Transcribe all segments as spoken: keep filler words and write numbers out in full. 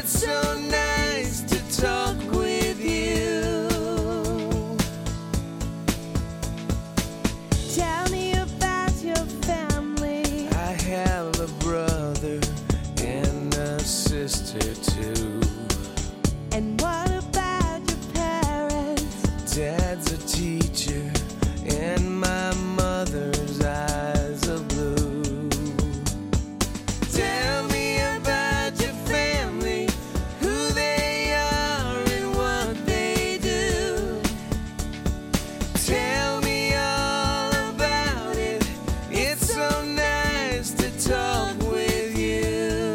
It's so nice to talk with you. Tell me about your family. I have a brother and a sister too. And what about your parents? Dad's a teacher and my mother's eyes are blue. Tell me about your family, who they are and what they do. Tell me all about it. It's so nice to talk with you.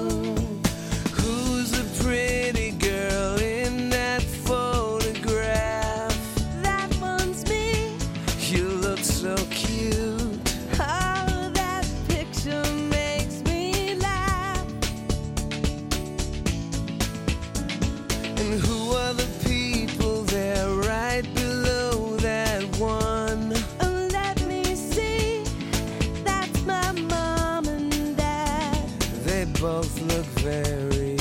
Who's the pretty girl in that photograph? That one's me. You look so cute. Oh, that picture makes me laugh. And who are the people there right below that one? Oh, let me see. That's my mom and dad. They both look very